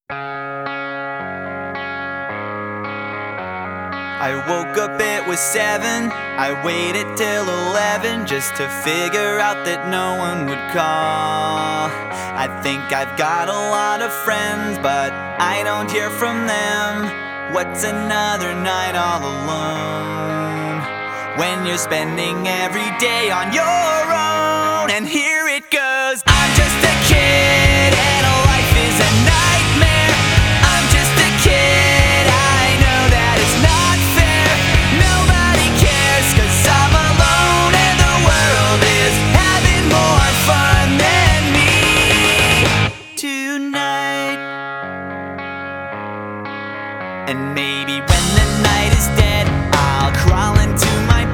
I woke up, it was 7. I waited till 11 just to figure out that no one would call. I think I've got a lot of friends, but I don't hear from them. What's another night all alone when you're spending every day on your own? And here it goes. I'm just a kid and life is a nightmare. I'm just a kid, I know that it's not fair. Nobody cares 'cause I'm alone and the world is having more fun than me tonight. And maybe when the night is dead, I'll crawl into my